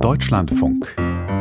Deutschlandfunk.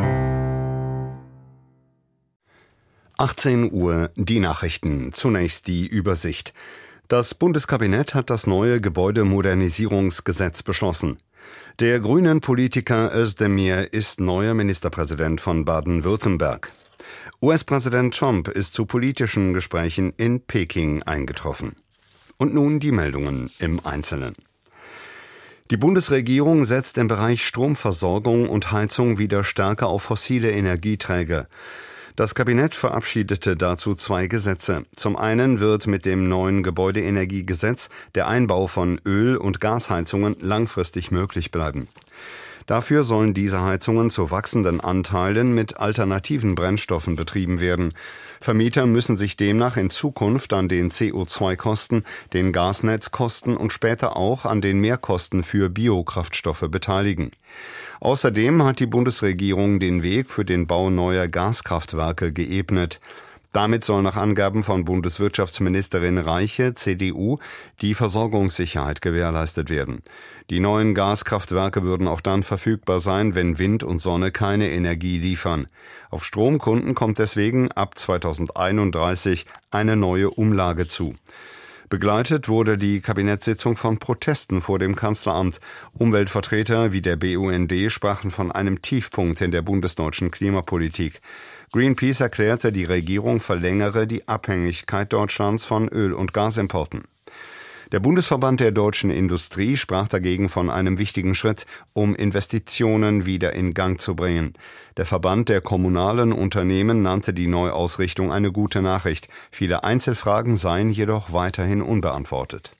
18 Uhr, die Nachrichten. Zunächst die Übersicht. Das Bundeskabinett hat das neue Gebäudemodernisierungsgesetz beschlossen. Der grünen Politiker Özdemir ist neuer Ministerpräsident von Baden-Württemberg. US-Präsident Trump ist zu politischen Gesprächen in Peking eingetroffen. Und nun die Meldungen im Einzelnen. Die Bundesregierung setzt im Bereich Stromversorgung und Heizung wieder stärker auf fossile Energieträger. Das Kabinett verabschiedete dazu 2 Gesetze. Zum einen wird mit dem neuen Gebäudeenergiegesetz der Einbau von Öl- und Gasheizungen langfristig möglich bleiben. Dafür sollen diese Heizungen zu wachsenden Anteilen mit alternativen Brennstoffen betrieben werden. Vermieter müssen sich demnach in Zukunft an den CO2-Kosten, den Gasnetzkosten und später auch an den Mehrkosten für Biokraftstoffe beteiligen. Außerdem hat die Bundesregierung den Weg für den Bau neuer Gaskraftwerke geebnet. Damit soll nach Angaben von Bundeswirtschaftsministerin Reiche, CDU, die Versorgungssicherheit gewährleistet werden. Die neuen Gaskraftwerke würden auch dann verfügbar sein, wenn Wind und Sonne keine Energie liefern. Auf Stromkunden kommt deswegen ab 2031 eine neue Umlage zu. Begleitet wurde die Kabinettssitzung von Protesten vor dem Kanzleramt. Umweltvertreter wie der BUND sprachen von einem Tiefpunkt in der bundesdeutschen Klimapolitik. Greenpeace erklärte, die Regierung verlängere die Abhängigkeit Deutschlands von Öl- und Gasimporten. Der Bundesverband der deutschen Industrie sprach dagegen von einem wichtigen Schritt, um Investitionen wieder in Gang zu bringen. Der Verband der kommunalen Unternehmen nannte die Neuausrichtung eine gute Nachricht. Viele Einzelfragen seien jedoch weiterhin unbeantwortet.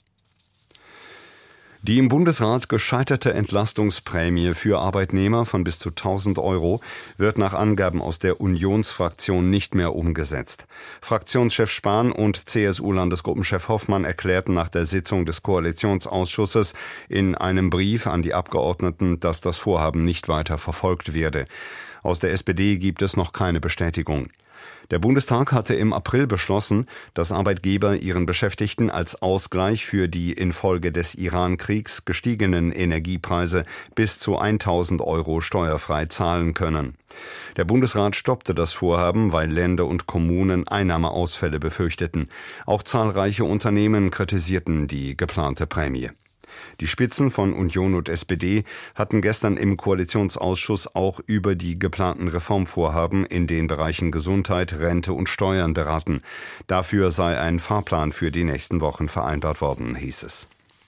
Die im Bundesrat gescheiterte Entlastungsprämie für Arbeitnehmer von bis zu 1.000 € wird nach Angaben aus der Unionsfraktion nicht mehr umgesetzt. Fraktionschef Spahn und CSU-Landesgruppenchef Hoffmann erklärten nach der Sitzung des Koalitionsausschusses in einem Brief an die Abgeordneten, dass das Vorhaben nicht weiter verfolgt werde. Aus der SPD gibt es noch keine Bestätigung. Der Bundestag hatte im April beschlossen, dass Arbeitgeber ihren Beschäftigten als Ausgleich für die infolge des Iran-Kriegs gestiegenen Energiepreise bis zu 1.000 € steuerfrei zahlen können. Der Bundesrat stoppte das Vorhaben, weil Länder und Kommunen Einnahmeausfälle befürchteten. Auch zahlreiche Unternehmen kritisierten die geplante Prämie. Die Spitzen von Union und SPD hatten gestern im Koalitionsausschuss auch über die geplanten Reformvorhaben in den Bereichen Gesundheit, Rente und Steuern beraten. Dafür sei ein Fahrplan für die nächsten Wochen vereinbart worden, hieß es.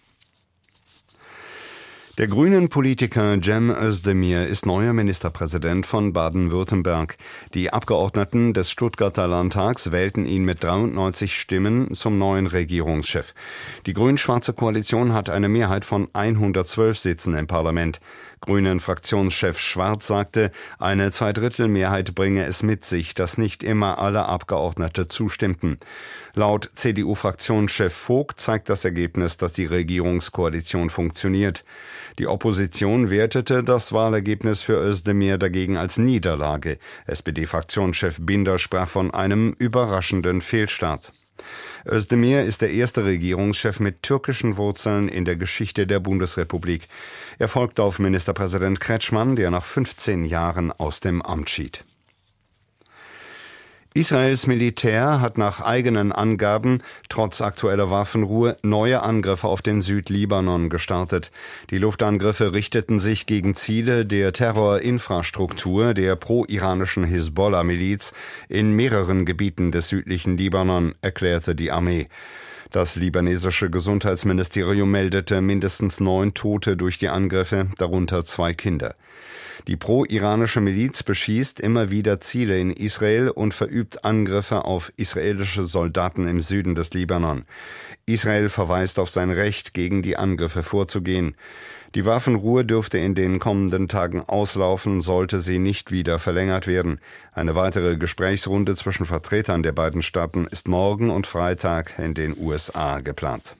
Der grünen Politiker Cem Özdemir ist neuer Ministerpräsident von Baden-Württemberg. Die Abgeordneten des Stuttgarter Landtags wählten ihn mit 93 Stimmen zum neuen Regierungschef. Die grün-schwarze Koalition hat eine Mehrheit von 112 Sitzen im Parlament. Grünen-Fraktionschef Schwarz sagte, eine Zweidrittelmehrheit bringe es mit sich, dass nicht immer alle Abgeordnete zustimmten. Laut CDU-Fraktionschef Vogt zeigt das Ergebnis, dass die Regierungskoalition funktioniert. Die Opposition wertete das Wahlergebnis für Özdemir dagegen als Niederlage. SPD-Fraktionschef Binder sprach von einem überraschenden Fehlstart. Özdemir ist der erste Regierungschef mit türkischen Wurzeln in der Geschichte der Bundesrepublik. Er folgt auf Ministerpräsident Kretschmann, der nach 15 Jahren aus dem Amt schied. Israels Militär hat nach eigenen Angaben trotz aktueller Waffenruhe neue Angriffe auf den Südlibanon gestartet. Die Luftangriffe richteten sich gegen Ziele der Terrorinfrastruktur der pro-iranischen Hisbollah-Miliz in mehreren Gebieten des südlichen Libanon, erklärte die Armee. Das libanesische Gesundheitsministerium meldete mindestens 9 Tote durch die Angriffe, darunter 2 Kinder. Die pro-iranische Miliz beschießt immer wieder Ziele in Israel und verübt Angriffe auf israelische Soldaten im Süden des Libanon. Israel verweist auf sein Recht, gegen die Angriffe vorzugehen. Die Waffenruhe dürfte in den kommenden Tagen auslaufen, sollte sie nicht wieder verlängert werden. Eine weitere Gesprächsrunde zwischen Vertretern der beiden Staaten ist morgen und Freitag in den USA geplant.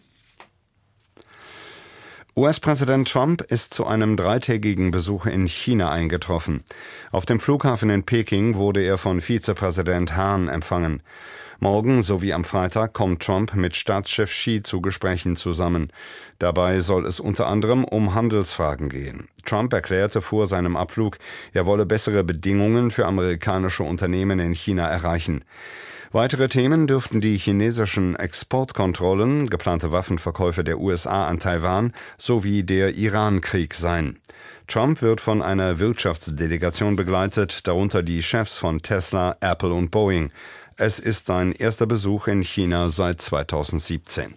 US-Präsident Trump ist zu einem 3-tägigen Besuch in China eingetroffen. Auf dem Flughafen in Peking wurde er von Vizepräsident Han empfangen. Morgen sowie am Freitag kommt Trump mit Staatschef Xi zu Gesprächen zusammen. Dabei soll es unter anderem um Handelsfragen gehen. Trump erklärte vor seinem Abflug, er wolle bessere Bedingungen für amerikanische Unternehmen in China erreichen. Weitere Themen dürften die chinesischen Exportkontrollen, geplante Waffenverkäufe der USA an Taiwan sowie der Iran-Krieg sein. Trump wird von einer Wirtschaftsdelegation begleitet, darunter die Chefs von Tesla, Apple und Boeing. Es ist sein erster Besuch in China seit 2017.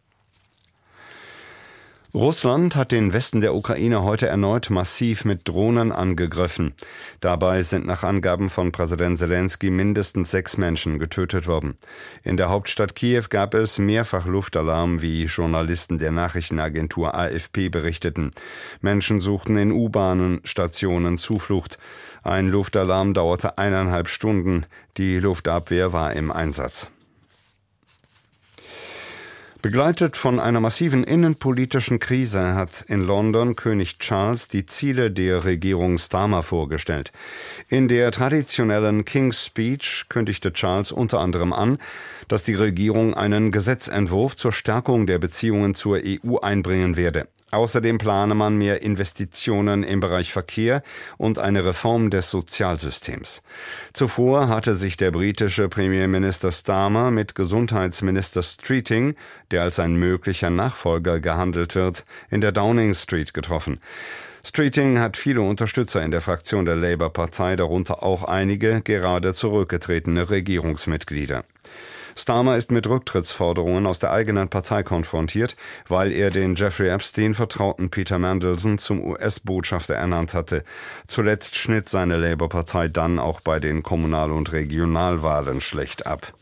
Russland hat den Westen der Ukraine heute erneut massiv mit Drohnen angegriffen. Dabei sind nach Angaben von Präsident Selenskyj mindestens 6 Menschen getötet worden. In der Hauptstadt Kiew gab es mehrfach Luftalarm, wie Journalisten der Nachrichtenagentur AFP berichteten. Menschen suchten in U-Bahnen, Stationen Zuflucht. Ein Luftalarm dauerte 1,5 Stunden. Die Luftabwehr war im Einsatz. Begleitet von einer massiven innenpolitischen Krise hat in London König Charles die Ziele der Regierung Starmer vorgestellt. In der traditionellen King's Speech kündigte Charles unter anderem an, dass die Regierung einen Gesetzentwurf zur Stärkung der Beziehungen zur EU einbringen werde. Außerdem plane man mehr Investitionen im Bereich Verkehr und eine Reform des Sozialsystems. Zuvor hatte sich der britische Premierminister Starmer mit Gesundheitsminister Streeting, der als ein möglicher Nachfolger gehandelt wird, in der Downing Street getroffen. Streeting hat viele Unterstützer in der Fraktion der Labour-Partei, darunter auch einige gerade zurückgetretene Regierungsmitglieder. Starmer ist mit Rücktrittsforderungen aus der eigenen Partei konfrontiert, weil er den Jeffrey Epstein-Vertrauten Peter Mandelson zum US-Botschafter ernannt hatte. Zuletzt schnitt seine Labour-Partei dann auch bei den Kommunal- und Regionalwahlen schlecht ab.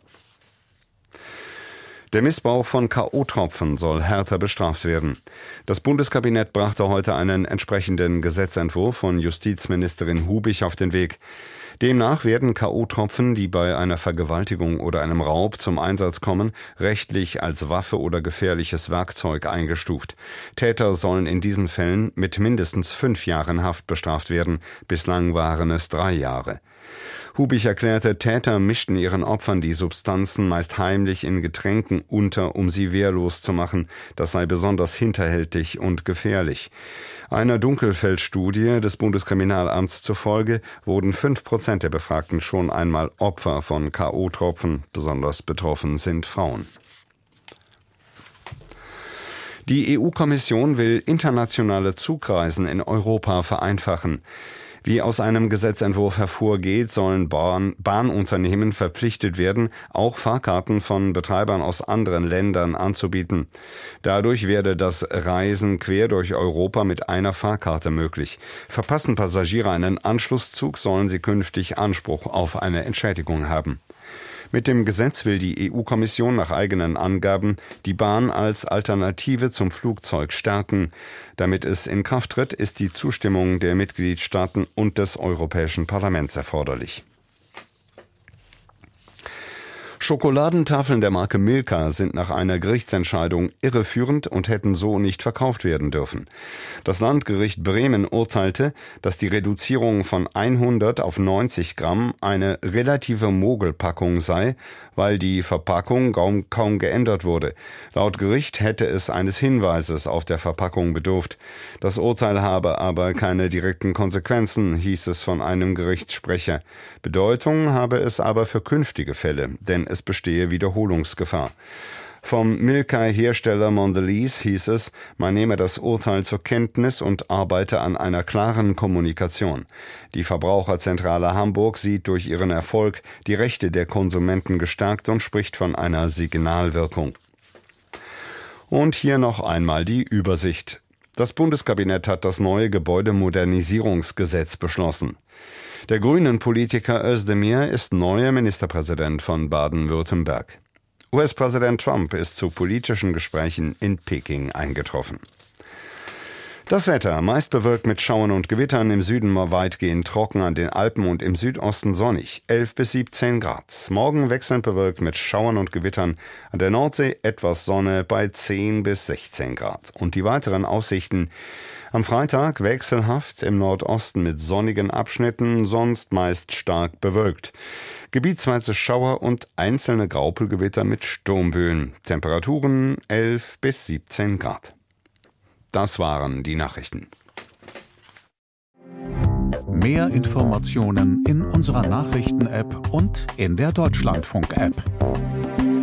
Der Missbrauch von K.O.-Tropfen soll härter bestraft werden. Das Bundeskabinett brachte heute einen entsprechenden Gesetzentwurf von Justizministerin Hubich auf den Weg. Demnach werden K.O.-Tropfen, die bei einer Vergewaltigung oder einem Raub zum Einsatz kommen, rechtlich als Waffe oder gefährliches Werkzeug eingestuft. Täter sollen in diesen Fällen mit mindestens 5 Jahren Haft bestraft werden. Bislang waren es 3 Jahre. Hubich erklärte, Täter mischten ihren Opfern die Substanzen meist heimlich in Getränken unter, um sie wehrlos zu machen. Das sei besonders hinterhältig und gefährlich. Einer Dunkelfeldstudie des Bundeskriminalamts zufolge wurden 5% der Befragten schon einmal Opfer von K.O.-Tropfen. Besonders betroffen sind Frauen. Die EU-Kommission will internationale Zugreisen in Europa vereinfachen. Wie aus einem Gesetzentwurf hervorgeht, sollen Bahnunternehmen verpflichtet werden, auch Fahrkarten von Betreibern aus anderen Ländern anzubieten. Dadurch werde das Reisen quer durch Europa mit einer Fahrkarte möglich. Verpassen Passagiere einen Anschlusszug, sollen sie künftig Anspruch auf eine Entschädigung haben. Mit dem Gesetz will die EU-Kommission nach eigenen Angaben die Bahn als Alternative zum Flugzeug stärken. Damit es in Kraft tritt, ist die Zustimmung der Mitgliedstaaten und des Europäischen Parlaments erforderlich. Schokoladentafeln der Marke Milka sind nach einer Gerichtsentscheidung irreführend und hätten so nicht verkauft werden dürfen. Das Landgericht Bremen urteilte, dass die Reduzierung von 100 auf 90 Gramm eine relative Mogelpackung sei, weil die Verpackung kaum geändert wurde. Laut Gericht hätte es eines Hinweises auf der Verpackung bedurft. Das Urteil habe aber keine direkten Konsequenzen, hieß es von einem Gerichtssprecher. Bedeutung habe es aber für künftige Fälle, denn es bestehe Wiederholungsgefahr. Vom Milka-Hersteller Mondelez hieß es, man nehme das Urteil zur Kenntnis und arbeite an einer klaren Kommunikation. Die Verbraucherzentrale Hamburg sieht durch ihren Erfolg die Rechte der Konsumenten gestärkt und spricht von einer Signalwirkung. Und hier noch einmal die Übersicht. Das Bundeskabinett hat das neue Gebäudemodernisierungsgesetz beschlossen. Der Grünen-Politiker Özdemir ist neuer Ministerpräsident von Baden-Württemberg. US-Präsident Trump ist zu politischen Gesprächen in Peking eingetroffen. Das Wetter, meist bewölkt mit Schauern und Gewittern, im Süden weitgehend trocken, an den Alpen und im Südosten sonnig, 11 bis 17 Grad. Morgen wechselnd bewölkt mit Schauern und Gewittern, an der Nordsee etwas Sonne bei 10 bis 16 Grad. Und die weiteren Aussichten: am Freitag wechselhaft, im Nordosten mit sonnigen Abschnitten, sonst meist stark bewölkt. Gebietsweise Schauer und einzelne Graupelgewitter mit Sturmböen. Temperaturen 11 bis 17 Grad. Das waren die Nachrichten. Mehr Informationen in unserer Nachrichten-App und in der Deutschlandfunk-App.